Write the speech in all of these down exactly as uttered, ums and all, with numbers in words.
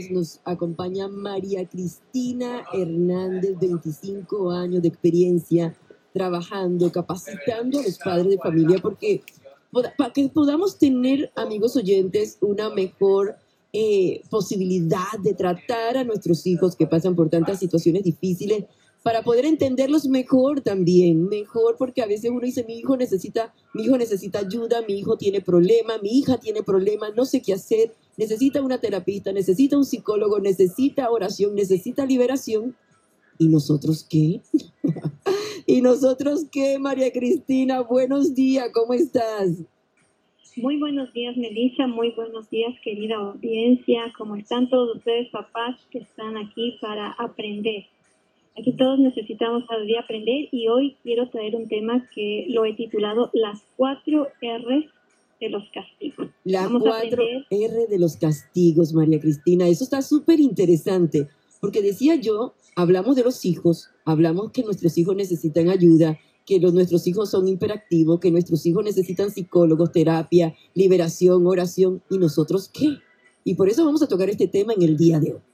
Nos acompaña María Cristina Hernández, veinticinco años de experiencia trabajando, capacitando a los padres de familia, porque para que podamos tener, amigos oyentes, una mejor eh, posibilidad de tratar a nuestros hijos que pasan por tantas situaciones difíciles, para poder entenderlos mejor también, mejor, porque a veces uno dice, mi hijo necesita, mi hijo necesita ayuda, mi hijo tiene problemas, mi hija tiene problemas, no sé qué hacer, necesita una terapista, necesita un psicólogo, necesita oración, necesita liberación. ¿Y nosotros qué? ¿Y nosotros qué, María Cristina? Buenos días, ¿cómo estás? Muy buenos días, Melissa. Muy buenos días, querida audiencia. ¿Cómo están todos ustedes, papás, que están aquí para aprender? Aquí todos necesitamos cada día aprender y hoy quiero traer un tema que lo he titulado Las cuatro R de los castigos. La Vamos a cuatro aprender. R de los castigos, María Cristina. Eso está súper interesante, porque decía yo, hablamos de los hijos, hablamos que nuestros hijos necesitan ayuda, que los, nuestros hijos son hiperactivos, que nuestros hijos necesitan psicólogos, terapia, liberación, oración. ¿Y nosotros qué? Y por eso vamos a tocar este tema en el día de hoy.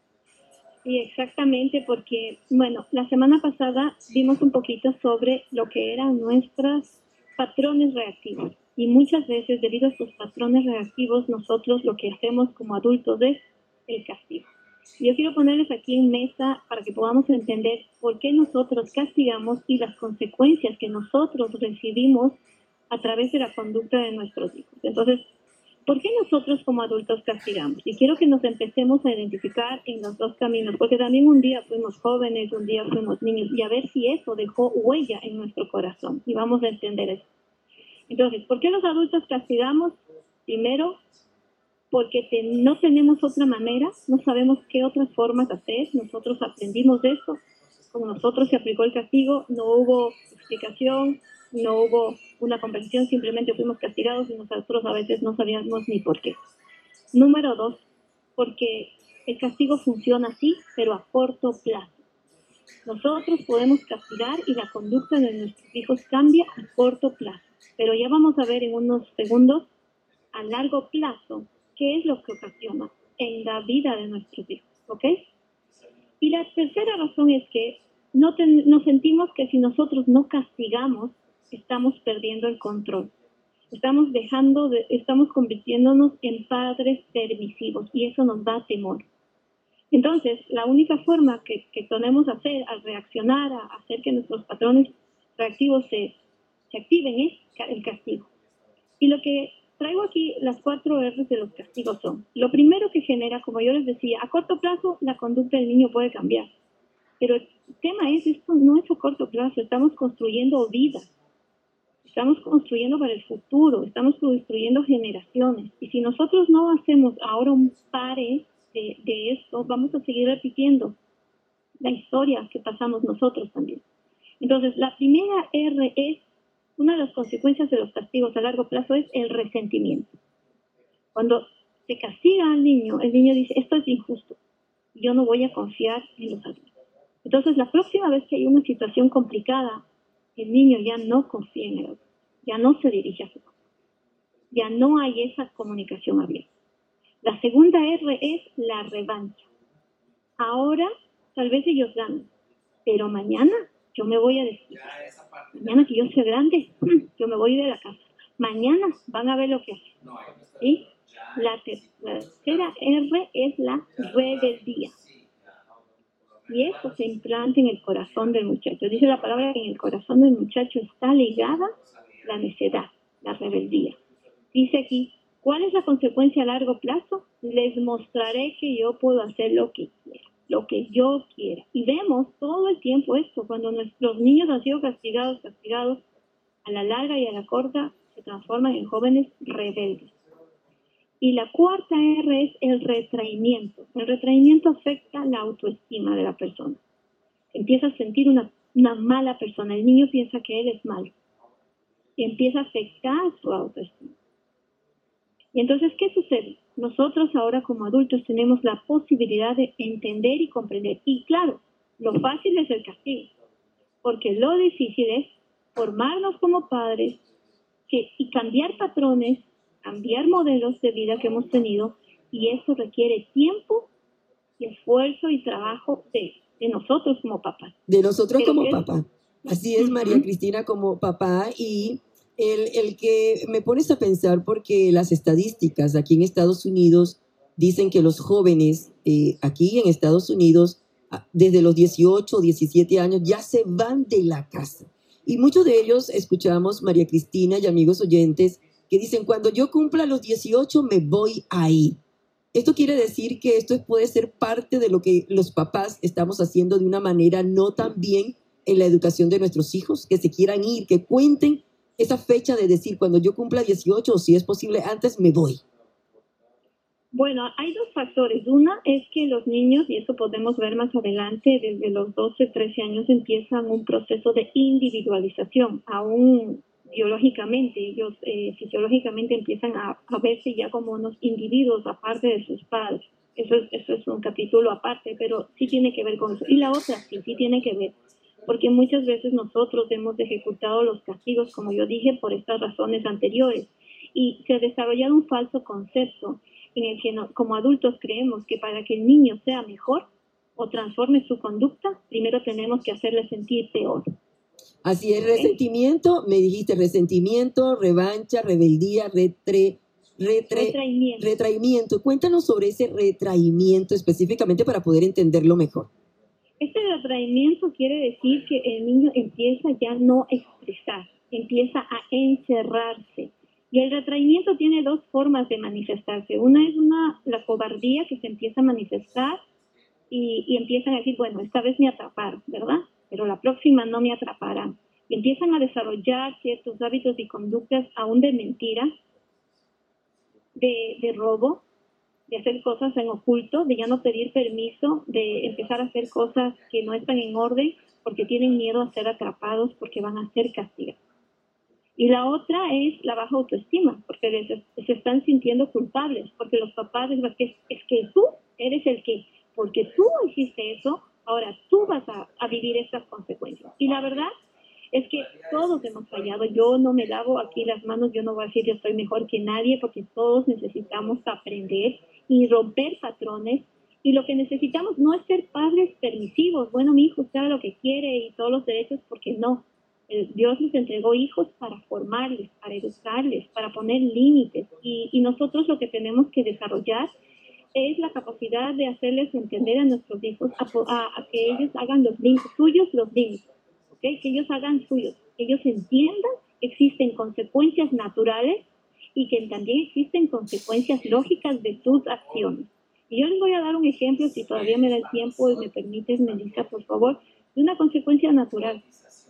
Sí, exactamente, porque, bueno, la semana pasada vimos un poquito sobre lo que eran nuestros patrones reactivos. Y muchas veces, debido a estos patrones reactivos, nosotros lo que hacemos como adultos es el castigo. Yo quiero ponerles aquí en mesa para que podamos entender por qué nosotros castigamos y las consecuencias que nosotros recibimos a través de la conducta de nuestros hijos. Entonces, ¿por qué nosotros como adultos castigamos? Y quiero que nos empecemos a identificar en los dos caminos, porque también un día fuimos jóvenes, un día fuimos niños, y a ver si eso dejó huella en nuestro corazón. Y vamos a entender eso. Entonces, ¿por qué los adultos castigamos? Primero, porque te, no tenemos otra manera, no sabemos qué otras formas hacer. Nosotros aprendimos de eso, como nosotros se aplicó el castigo, no hubo explicación, no hubo una conversación, simplemente fuimos castigados y nosotros a veces no sabíamos ni por qué. Número dos, porque el castigo funciona así, pero a corto plazo. Nosotros podemos castigar y la conducta de nuestros hijos cambia a corto plazo, pero ya vamos a ver en unos segundos, a largo plazo, qué es lo que ocasiona en la vida de nuestros hijos, ¿ok? Y la tercera razón es que no ten, nos sentimos que si nosotros no castigamos, estamos perdiendo el control. Estamos dejando, de, estamos convirtiéndonos en padres permisivos y eso nos da temor. Entonces, la única forma que, que podemos hacer al reaccionar, a hacer que nuestros patrones reactivos se, se activen es el castigo. Y lo que traigo aquí, las cuatro R de los castigos son, lo primero que genera, como yo les decía, a corto plazo la conducta del niño puede cambiar. Pero el tema es, esto no es a corto plazo, estamos construyendo vida. Estamos construyendo para el futuro, estamos construyendo generaciones. Y si nosotros no hacemos ahora un pare de, de esto, vamos a seguir repitiendo la historia que pasamos nosotros también. Entonces, la primera R es, una de las consecuencias de los castigos a largo plazo es el resentimiento. Cuando se castiga al niño, el niño dice, esto es injusto, yo no voy a confiar en los adultos. Entonces, la próxima vez que hay una situación complicada, el niño ya no confía en el otro, ya no se dirige a su papá, ya no hay esa comunicación abierta. La segunda R es la revancha. Ahora, tal vez ellos ganan, pero mañana yo me voy a desquitar. Mañana que yo sea grande, yo me voy de la casa. Mañana van a ver lo que hacen. ¿Sí? La, ter la tercera R es la rebeldía. Y eso se implanta en el corazón del muchacho. Dice la palabra que en el corazón del muchacho está ligada la necedad, la rebeldía. Dice aquí, ¿cuál es la consecuencia a largo plazo? Les mostraré que yo puedo hacer lo que quiera, lo que yo quiera. Y vemos todo el tiempo esto, cuando nuestros niños han sido castigados, castigados, a la larga y a la corta, se transforman en jóvenes rebeldes. Y la cuarta R es el retraimiento. El retraimiento afecta la autoestima de la persona. Empieza a sentir una, una mala persona. El niño piensa que él es malo. Y empieza a afectar su autoestima. Y entonces, ¿qué sucede? Nosotros ahora como adultos tenemos la posibilidad de entender y comprender. Y claro, lo fácil es el castigo. Porque lo difícil es formarnos como padres que, y cambiar patrones, cambiar modelos de vida que hemos tenido, y eso requiere tiempo esfuerzo y trabajo de, de nosotros como papás. De nosotros Pero como que es, papá. Así es, María ujú, Cristina, como papá. Y el, el que me pones a pensar, porque las estadísticas aquí en Estados Unidos dicen que los jóvenes eh, aquí en Estados Unidos, a- desde los dieciocho o diecisiete años, ya se van de la casa. Y muchos de ellos escuchamos, María Cristina y amigos oyentes, que dicen, cuando yo cumpla los dieciocho me voy a ir. Esto quiere decir que esto puede ser parte de lo que los papás estamos haciendo de una manera no tan bien en la educación de nuestros hijos, que se quieran ir, que cuenten esa fecha de decir, cuando yo cumpla dieciocho o si es posible antes, me voy. bueno, hay dos factores. Una es que los niños, y eso podemos ver más adelante, desde los doce, trece años empiezan un proceso de individualización, aún biológicamente, ellos eh, fisiológicamente empiezan a, a verse ya como unos individuos aparte de sus padres. Eso es, eso es un capítulo aparte, pero sí tiene que ver con eso. Y la otra, sí, sí tiene que ver, porque muchas veces nosotros hemos ejecutado los castigos, como yo dije, por estas razones anteriores. Y se ha desarrollado un falso concepto en el que no, como adultos creemos que para que el niño sea mejor o transforme su conducta, primero tenemos que hacerle sentir peor. Así es, ¿Ok? resentimiento, me dijiste resentimiento, revancha, rebeldía, retre, retre, Retraimiento. retraimiento. Cuéntanos sobre ese retraimiento específicamente para poder entenderlo mejor. Este retraimiento quiere decir que el niño empieza ya no a expresar, empieza a encerrarse. Y el retraimiento tiene dos formas de manifestarse. Una es una, la cobardía que se empieza a manifestar y, y empiezan a decir, bueno, esta vez me atraparon, ¿verdad? Pero la próxima no me atraparán. Y empiezan a desarrollar ciertos hábitos y conductas aún de mentira, de, de robo, de hacer cosas en oculto, de ya no pedir permiso, de empezar a hacer cosas que no están en orden porque tienen miedo a ser atrapados, porque van a ser castigados. Y la otra es la baja autoestima, porque les, se están sintiendo culpables, porque los papás dicen que es, es que tú eres el que, porque tú hiciste eso, ahora tú vas a, a vivir estas consecuencias. Y la verdad es que todos hemos fallado. Yo no me lavo aquí las manos, yo no voy a decir yo estoy mejor que nadie, porque todos necesitamos aprender y romper patrones. Y lo que necesitamos no es ser padres permisivos. Bueno, mi hijo sabe lo que quiere y todos los derechos, porque no. Dios nos entregó hijos para formarles, para educarles, para poner límites. Y, y nosotros lo que tenemos que desarrollar es la capacidad de hacerles entender a nuestros hijos a, a, a que ellos hagan los límites, suyos los límites, ¿okay? Que ellos hagan suyos, que ellos entiendan que existen consecuencias naturales y que también existen consecuencias lógicas de sus acciones. Y yo les voy a dar un ejemplo, si todavía me da el tiempo y me permites, Melissa, por favor, de una consecuencia natural,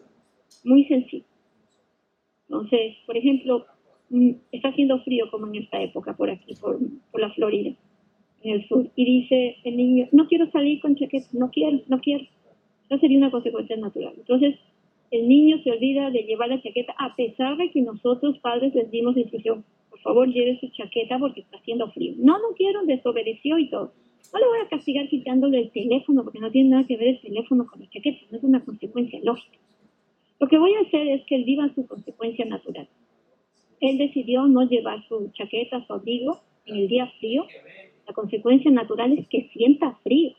muy sencilla. Entonces, por ejemplo, está haciendo frío como en esta época por aquí, por, por la Florida, en el sur, y dice el niño, no quiero salir con chaqueta, no quiero, no quiero. Eso sería una consecuencia natural. Entonces, el niño se olvida de llevar la chaqueta, a pesar de que nosotros padres les dimos instrucción, por favor lleve su chaqueta porque está haciendo frío. No, no quiero, desobedeció y todo. No le voy a castigar quitándole el teléfono, porque no tiene nada que ver el teléfono con la chaqueta, no es una consecuencia lógica. Lo que voy a hacer es que él viva su consecuencia natural. Él decidió no llevar su chaqueta, su abrigo en el día frío. La consecuencia natural es que sienta frío.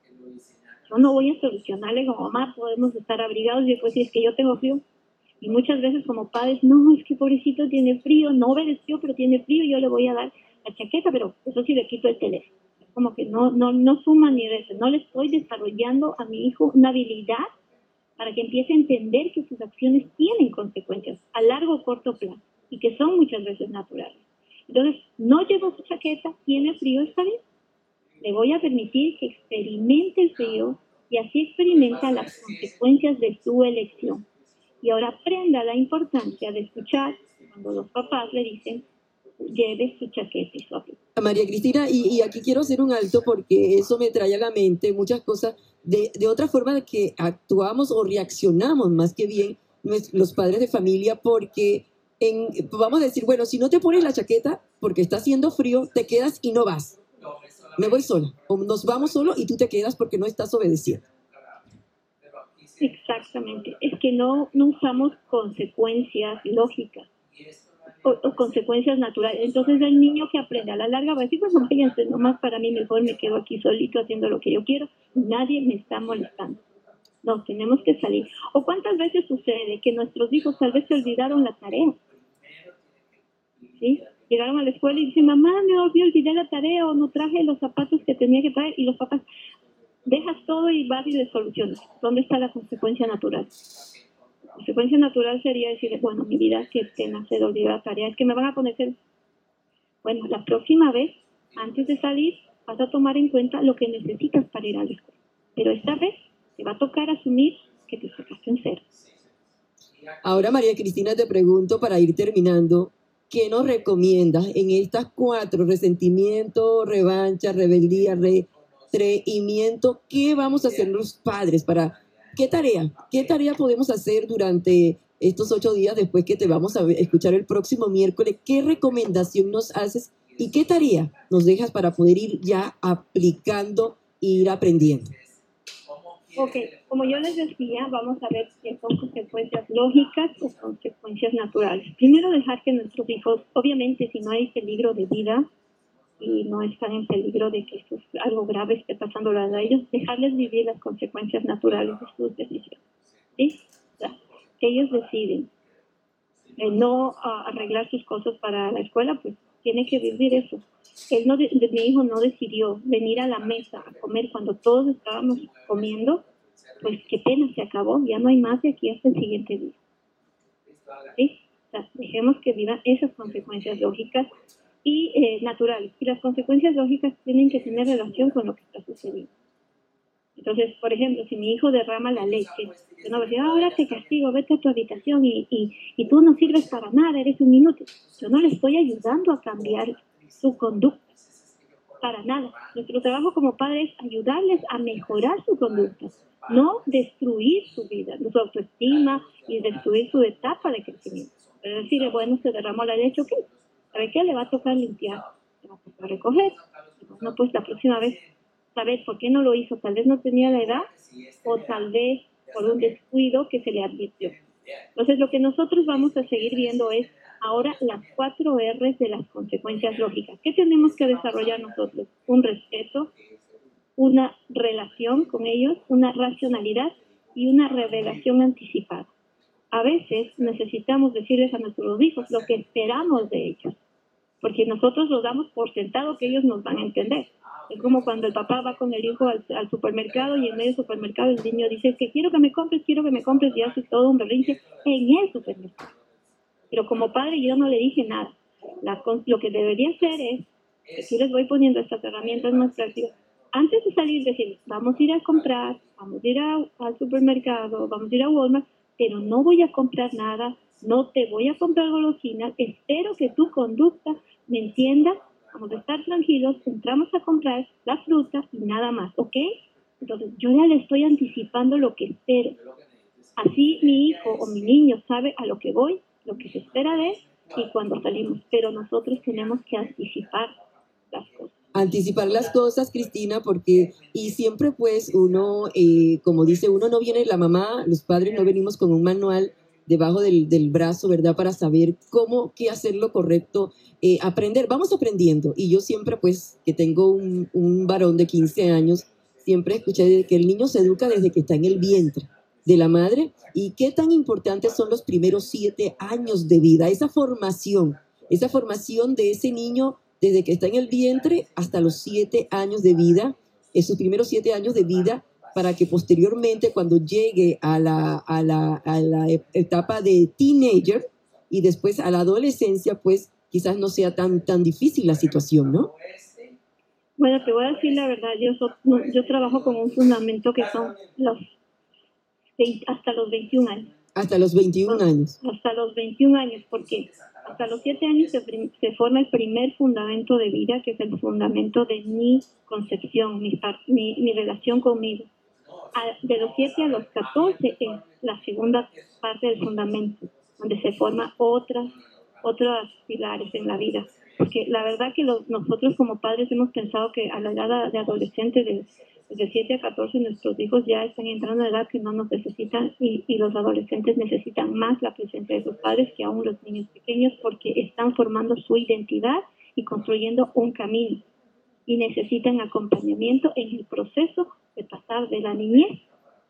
Yo no voy a solucionarle como mamá, podemos estar abrigados y después decir, es que yo tengo frío. Y muchas veces como padres, no, es que pobrecito tiene frío, no obedeció, pero tiene frío, yo le voy a dar la chaqueta, pero eso sí le quito el teléfono. Es como que no, no, no suma ni resta. No le estoy desarrollando a mi hijo una habilidad para que empiece a entender que sus acciones tienen consecuencias a largo o corto plazo y que son muchas veces naturales. Entonces, no llevo su chaqueta, tiene frío, está bien. Le voy a permitir que experimente el frío y así experimenta las consecuencias de su elección. Y ahora aprenda la importancia de escuchar cuando los papás le dicen, lleve su chaqueta y su abrigo. María Cristina, y, y aquí quiero hacer un alto porque eso me trae a la mente muchas cosas de, de otra forma de que actuamos o reaccionamos más que bien los padres de familia, porque en, vamos a decir, bueno, si no te pones la chaqueta porque está haciendo frío, te quedas y no vas. Me voy sola, o nos vamos solo y tú te quedas porque no estás obedeciendo. Exactamente, es que no, no usamos consecuencias lógicas. o, o consecuencias naturales. Entonces el niño que aprende a la larga va a decir, bueno, fíjense, nomás para mí mejor me quedo aquí solito haciendo lo que yo quiero, nadie me está molestando. No, tenemos que salir. ¿O cuántas veces sucede que nuestros hijos tal vez se olvidaron la tarea? ¿Sí? Llegaron a la escuela y dicen, mamá, me olvidé la tarea o no traje los zapatos que tenía que traer, y los papás, dejas todo y vas y le solucionas. ¿Dónde está la consecuencia natural? La consecuencia natural sería decir, bueno, mi vida, qué pena, se olvidó la tarea, es que me van a poner... Bueno, la próxima vez, antes de salir, vas a tomar en cuenta lo que necesitas para ir a la escuela. Pero esta vez te va a tocar asumir que te sacaste en cero. Ahora, María Cristina, te pregunto para ir terminando, ¿qué nos recomiendas en estas cuatro, resentimiento, revancha, rebeldía, retraimiento? ¿Qué vamos a hacer los padres para, qué tarea, qué tarea podemos hacer durante estos ocho días después que te vamos a escuchar el próximo miércoles? ¿Qué recomendación nos haces y qué tarea nos dejas para poder ir ya aplicando e ir aprendiendo? Ok, como yo les decía, vamos a ver qué son consecuencias lógicas o consecuencias naturales. Primero, dejar que nuestros hijos, obviamente si no hay peligro de vida y no están en peligro de que esto es algo grave esté pasando a ellos, dejarles vivir las consecuencias naturales de sus decisiones. ¿Sí? O sea, ellos deciden eh, no uh, arreglar sus cosas para la escuela, pues tiene que vivir eso. Él no de, de, mi hijo no decidió venir a la mesa a comer cuando todos estábamos comiendo, pues qué pena, se acabó, ya no hay más de aquí hasta el siguiente día. ¿Sí? O sea, dejemos que vivan esas consecuencias lógicas y eh, naturales. Y las consecuencias lógicas tienen que tener relación con lo que está sucediendo. Entonces, por ejemplo, si mi hijo derrama la leche, yo no voy a decir, ahora te castigo, vete a tu habitación y, y, y tú no sirves para nada, eres un inútil. Yo no le estoy ayudando a cambiar su conducta, para nada. Nuestro trabajo como padres es ayudarles a mejorar su conducta, no destruir su vida, su autoestima y destruir su etapa de crecimiento. Es decir, bueno, se derramó la leche, ¿ok? ¿Sabe qué? Le va a tocar limpiar, le va a tocar recoger. Bueno, pues la próxima vez, saber por qué no lo hizo, tal vez no tenía la edad o tal vez por un descuido que se le advirtió. Entonces, lo que nosotros vamos a seguir viendo es ahora las cuatro R's de las consecuencias lógicas. ¿Qué tenemos que desarrollar nosotros? Un respeto, una relación con ellos, una racionalidad y una revelación anticipada. A veces necesitamos decirles a nuestros hijos lo que esperamos de ellos, porque nosotros los damos por sentado que ellos nos van a entender. Es como cuando el papá va con el hijo al, al supermercado y en medio del supermercado el niño dice que quiero que me compres, quiero que me compres y hace todo un berrinche en el supermercado. Pero como padre yo no le dije nada. La, lo que debería hacer es, aquí les voy poniendo estas herramientas más prácticas, antes de salir decir, vamos a ir a comprar, vamos a ir a, al supermercado, vamos a ir a Walmart, pero no voy a comprar nada, no te voy a comprar golosinas, espero que tu conducta me entienda, vamos a estar tranquilos, entramos a comprar la fruta y nada más, ¿ok? Entonces yo ya le estoy anticipando lo que espero. Así mi hijo o mi niño sabe a lo que voy, lo que se espera de él y cuando salimos, pero nosotros tenemos que anticipar las cosas. Anticipar las cosas, Cristina, porque y siempre pues uno, eh, como dice uno, no viene la mamá, los padres no venimos con un manual debajo del, del brazo, ¿verdad? Para saber cómo, qué hacer lo correcto, eh, aprender, vamos aprendiendo. Y yo siempre pues, que tengo un, un varón de quince años, siempre escuché que el niño se educa desde que está en el vientre de la madre y qué tan importantes son los primeros siete años de vida, esa formación, esa formación de ese niño desde que está en el vientre hasta los siete años de vida, esos primeros siete años de vida, para que posteriormente cuando llegue a la, a la, a la etapa de teenager y después a la adolescencia, pues quizás no sea tan, tan difícil la situación, ¿no? Bueno, te voy a decir la verdad, yo, so, yo trabajo con un fundamento que son los hasta los veintiún años. Hasta los veintiún años. Hasta los veintiún años, porque hasta los siete años se, se forma el primer fundamento de vida, que es el fundamento de mi concepción, mi, mi, mi relación conmigo. A, de los siete a los catorce es la segunda parte del fundamento, donde se forman otras, otros pilares en la vida. Porque la verdad que los, nosotros como padres hemos pensado que a la edad de adolescente, de Desde siete a catorce nuestros hijos ya están entrando a edad que no nos necesitan y, y los adolescentes necesitan más la presencia de sus padres que aún los niños pequeños porque están formando su identidad y construyendo un camino y necesitan acompañamiento en el proceso de pasar de la niñez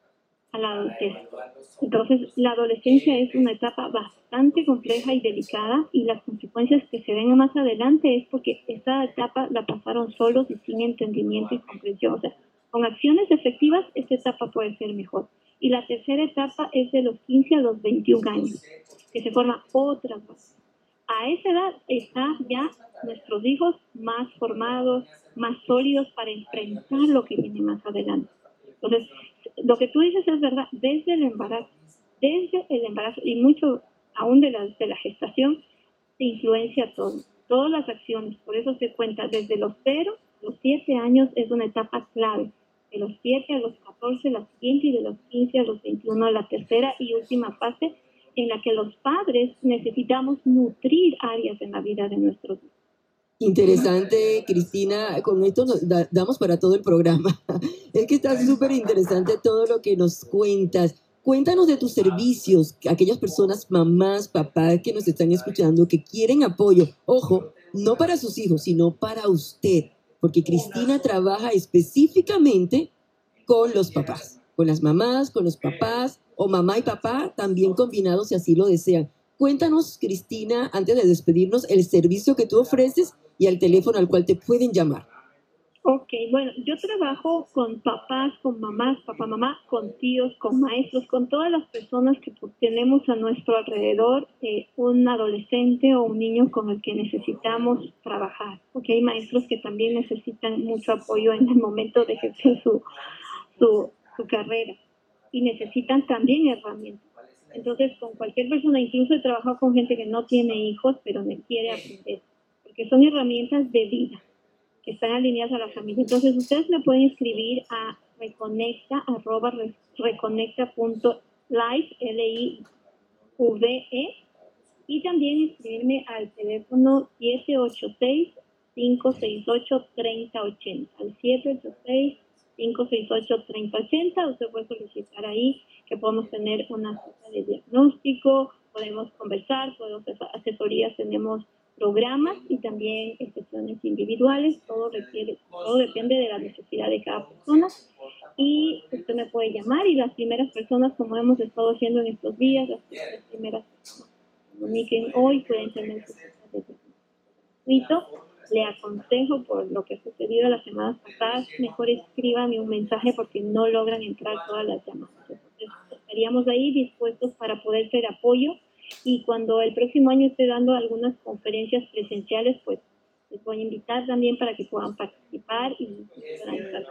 a la adultez. Entonces, la adolescencia es una etapa bastante compleja y delicada y las consecuencias que se ven más adelante es porque esta etapa la pasaron solos y sin entendimiento y comprensión. O sea, con acciones efectivas, esta etapa puede ser mejor. Y la tercera etapa es de los quince a los veintiún años, que se forma otra base. A esa edad están ya nuestros hijos más formados, más sólidos para enfrentar lo que viene más adelante. Entonces, lo que tú dices es verdad, desde el embarazo, desde el embarazo y mucho aún de la, de la gestación, se influencia todo, todas las acciones. Por eso se cuenta desde los cero, los siete años es una etapa clave. De los siete a los catorce, la siguiente, y de los quince a los veintiuno, la tercera y última fase, en la que los padres necesitamos nutrir áreas en la vida de nuestros hijos. Interesante, Cristina, con esto nos da, damos para todo el programa. Es que está súper interesante todo lo que nos cuentas. Cuéntanos de tus servicios, aquellas personas, mamás, papás que nos están escuchando, que quieren apoyo. Ojo, no para sus hijos, sino para usted, porque Cristina trabaja específicamente con los papás, con las mamás, con los papás, o mamá y papá también combinados si así lo desean. Cuéntanos, Cristina, antes de despedirnos, el servicio que tú ofreces y el teléfono al cual te pueden llamar. Ok, bueno, yo trabajo con papás, con mamás, papá, mamá, con tíos, con maestros, con todas las personas que tenemos a nuestro alrededor, eh, un adolescente o un niño con el que necesitamos trabajar. Porque hay maestros que también necesitan mucho apoyo en el momento de ejercer su, su, su carrera y necesitan también herramientas. Entonces, con cualquier persona, incluso he trabajado con gente que no tiene hijos, pero me quiere aprender, porque son herramientas de vida que están alineadas a la familia. Entonces, ustedes me pueden escribir a reconecta, arroba reconecta punto live, L I V E, y también escribirme al teléfono siete ocho seis, cinco seis ocho, tres cero ocho cero, al siete ocho seis, cinco seis ocho, tres cero ocho cero. Usted puede solicitar ahí que podamos tener una cita de diagnóstico, podemos conversar, podemos hacer asesorías, tenemos programas y también sesiones individuales. Todo requiere, todo depende de la necesidad de cada persona. Y usted me puede llamar y las primeras personas, como hemos estado haciendo en estos días, las primeras personas que comuniquen hoy pueden tener sus citas de diagnóstico. Le aconsejo, por lo que ha sucedido las semanas pasadas, mejor escríbanme un mensaje porque no logran entrar todas las llamadas. Entonces, estaríamos ahí dispuestos para poder ser apoyo. Y cuando el próximo año esté dando algunas conferencias presenciales, pues les voy a invitar también para que puedan participar y puedan estar.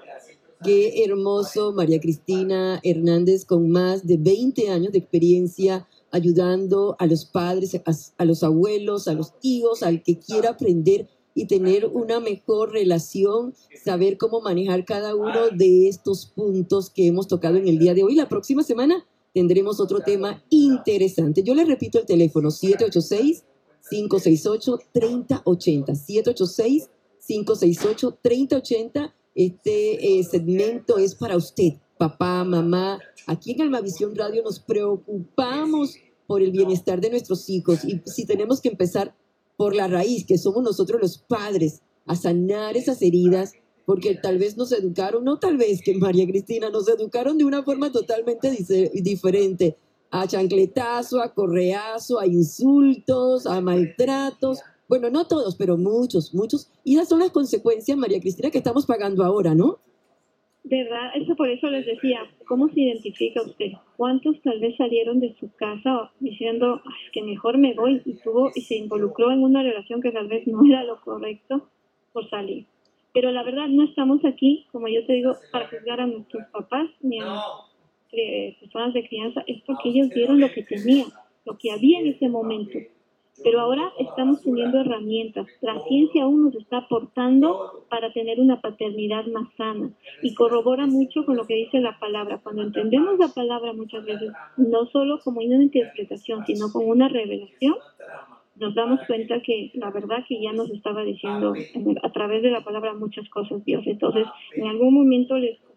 Qué hermoso, María Cristina Hernández, con más de veinte años de experiencia ayudando a los padres, a, a los abuelos, a los tíos, al que quiera aprender y tener una mejor relación, saber cómo manejar cada uno de estos puntos que hemos tocado en el día de hoy. La próxima semana tendremos otro tema interesante. Yo les repito el teléfono, siete ocho seis, cinco seis ocho, tres cero ocho cero, siete ocho seis, cinco seis ocho, tres cero ocho cero. Este eh, segmento es para usted, papá, mamá. Aquí en Almavisión Radio nos preocupamos por el bienestar de nuestros hijos y si tenemos que empezar por la raíz, que somos nosotros los padres, a sanar esas heridas, porque tal vez nos educaron, no tal vez que María Cristina, nos educaron de una forma totalmente diferente, a chancletazo, a correazo, a insultos, a maltratos. Bueno, no todos, pero muchos, muchos. Y esas son las consecuencias, María Cristina, que estamos pagando ahora, ¿no? ¿Verdad? Eso por eso les decía, ¿cómo se identifica usted? ¿Cuántos tal vez salieron de su casa diciendo, es que mejor me voy y tuvo y se involucró en una relación que tal vez no era lo correcto por salir? Pero la verdad no estamos aquí, como yo te digo, para juzgar a nuestros papás ni a nuestras personas de crianza, es porque ellos vieron lo que tenían, lo que había en ese momento. Pero ahora estamos teniendo herramientas. La ciencia aún nos está aportando para tener una paternidad más sana y corrobora mucho con lo que dice la palabra. Cuando entendemos la palabra muchas veces, no solo como una interpretación, sino como una revelación, nos damos cuenta que la verdad que ya nos estaba diciendo a través de la palabra muchas cosas Dios. Entonces, en algún momento les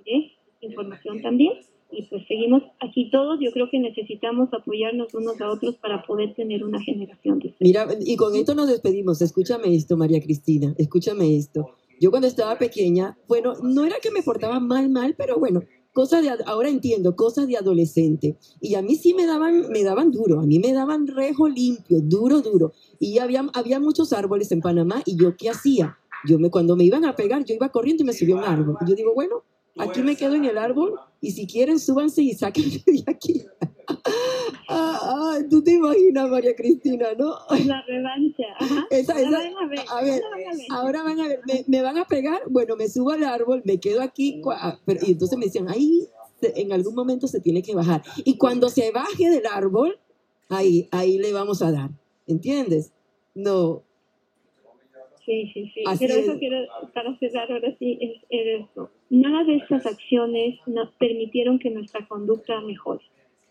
es información también. Y pues seguimos aquí todos. Yo creo que necesitamos apoyarnos unos a otros para poder tener una generación de... Mira, y con esto nos despedimos. Escúchame esto, María Cristina, escúchame esto. Yo cuando estaba pequeña, bueno, no era que me portaba mal, mal, pero bueno, cosas de, ahora entiendo, cosas de adolescente. Y a mí sí me daban, me daban duro, a mí me daban rejo limpio, duro, duro. Y había, había muchos árboles en Panamá, y yo, ¿qué hacía? Yo me, cuando me iban a pegar, yo iba corriendo y me subía a un árbol. Y yo digo, bueno, aquí me quedo en el árbol, y si quieren, súbanse y sáquenme de aquí. Ah, ah, tú te imaginas, María Cristina, ¿no? La revancha. Ajá. Esa, Ahora esa, van a ver. a ver, ahora van a ver. ahora van a ver, me, me van a pegar, bueno, me subo al árbol, me quedo aquí, cua- pero, y entonces me decían, ahí se- en algún momento se tiene que bajar. Y cuando se baje del árbol, ahí, ahí le vamos a dar, ¿entiendes? No, Sí, sí, sí. así Pero eso es. quiero, para cerrar ahora sí, es, es esto. Nada de estas acciones nos permitieron que nuestra conducta mejore.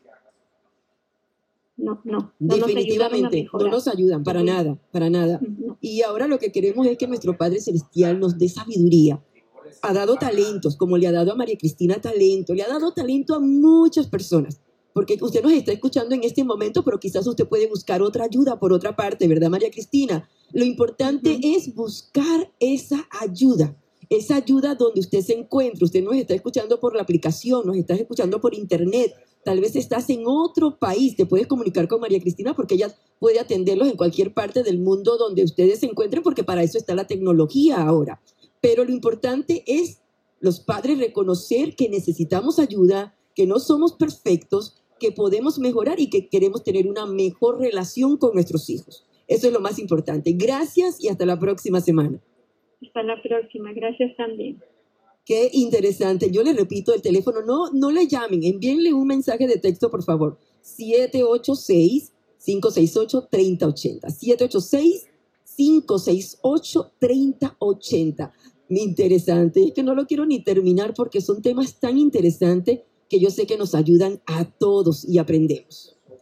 No, no, no nos ayudaron a Definitivamente, no mejorar. nos ayudan para Sí. nada, para nada. No. Y ahora lo que queremos es que nuestro Padre Celestial nos dé sabiduría. Ha dado talentos, como le ha dado a María Cristina talento, le ha dado talento a muchas personas, porque usted nos está escuchando en este momento, pero quizás usted puede buscar otra ayuda por otra parte, ¿verdad, María Cristina? Lo importante Ujú. es buscar esa ayuda, esa ayuda donde usted se encuentre. Usted nos está escuchando por la aplicación, nos está escuchando por internet, tal vez estás en otro país, te puedes comunicar con María Cristina porque ella puede atenderlos en cualquier parte del mundo donde ustedes se encuentren, porque para eso está la tecnología ahora. Pero lo importante es los padres reconocer que necesitamos ayuda, que no somos perfectos, que podemos mejorar y que queremos tener una mejor relación con nuestros hijos. Eso es lo más importante. Gracias y hasta la próxima semana. Hasta la próxima. Gracias también. Qué interesante. Yo le repito el teléfono. No, no le llamen. Envíenle un mensaje de texto, por favor. siete ocho seis, cinco seis ocho, tres cero ocho cero. siete ocho seis, cinco seis ocho, tres cero ocho cero. Interesante. Es que no lo quiero ni terminar porque son temas tan interesantes que yo sé que nos ayudan a todos y aprendemos.